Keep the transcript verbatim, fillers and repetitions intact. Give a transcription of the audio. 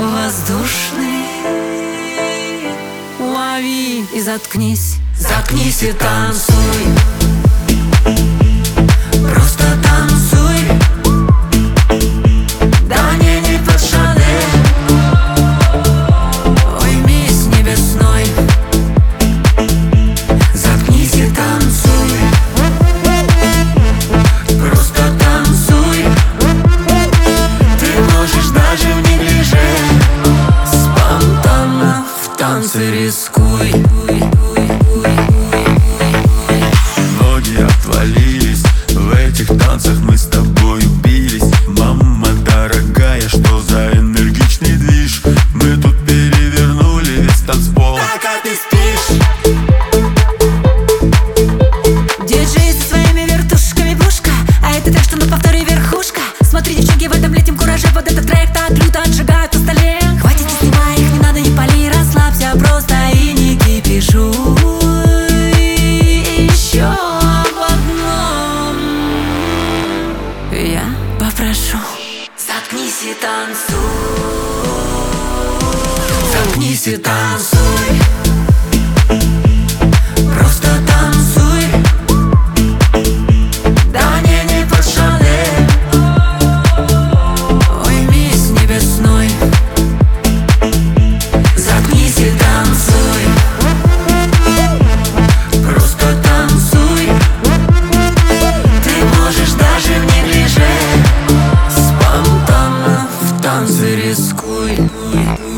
воздушный. Лови и заткнись, заткнись и танцуй. Просто танцуй. Да не, не под Шанель. Уймись небесной. Заткнись и танцуй. Просто танцуй. Ты можешь даже в неглиже. Спонтанно в танце рискуй. Ноги отвалились, в этих танцах мы с тобой бились. Мама дорогая, что за энергичный движ. Мы тут перевернули весь танцпол. Так, а ты спишь? Диджей со своими вертушками пушка. А это так, что на повторе верхушка. Смотри, девчонки, в этом летнем кураже. Под этот трек так люто отжигают на столе. Хватит, не снимай их, не надо, не пали. Расслабься просто и не кипишуй. Еще об одном я попрошу. Заткнись и танцуй. Заткнись и танцуй. Просто танцуй. Да не, не под Шанель. Уймись небесной. Заткнись и танцуй. Просто танцуй. Ты можешь даже в неглиже. Спонтанно в танце рискуй.